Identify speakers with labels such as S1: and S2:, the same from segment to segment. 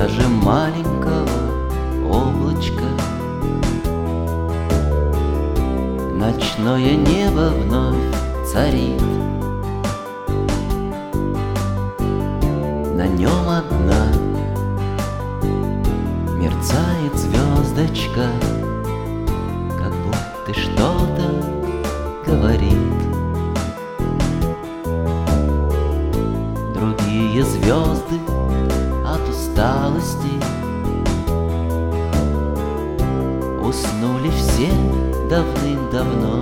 S1: даже маленького облачка. Ночное небо вновь царит, на нем одна мерцает звездочка, как будто что-то говорит. Другие звезды от усталости уснули все давным-давно,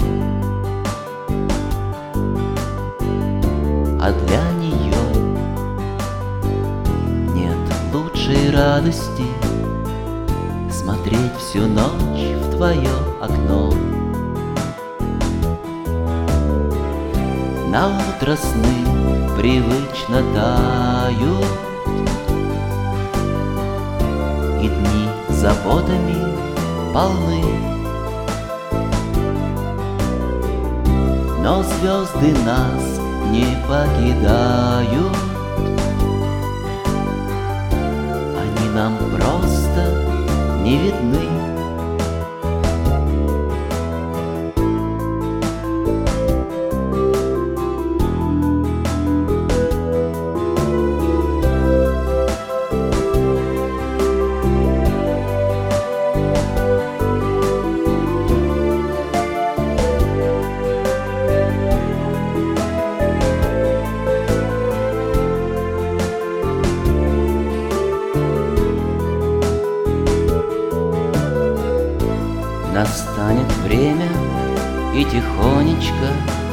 S1: а для нее нет лучшей радости смотреть всю ночь в твое окно. На утро сны привычно тают, и дни заботами полны. Но звезды нас не покидают, они нам просто не видны. Настанет время, и тихонечко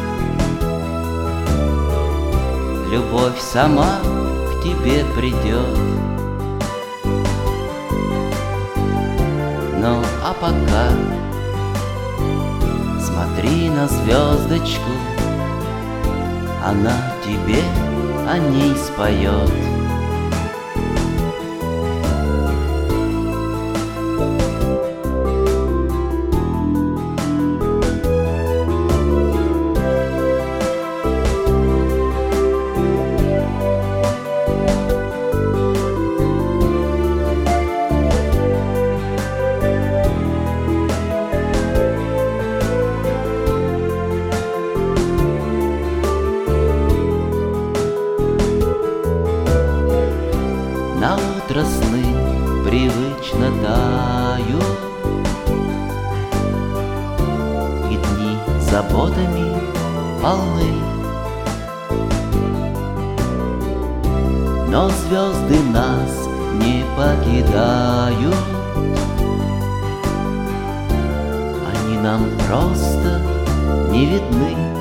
S1: любовь сама к тебе придет. Ну а пока смотри на звездочку, она тебе о ней споет. На утро сны привычно тают, и дни заботами полны. Но звезды нас не покидают, они нам просто не видны.